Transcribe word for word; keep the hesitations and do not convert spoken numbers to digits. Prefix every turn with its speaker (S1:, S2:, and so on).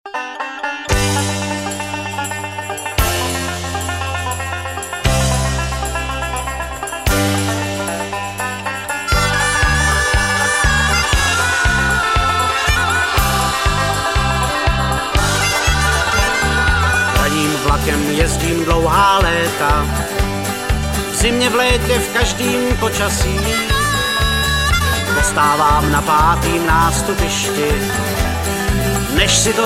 S1: Vlakem jezdím dlouhá léta, v zimě, v létě, v každým počasí. Postávám na pátým nástupišti, než si to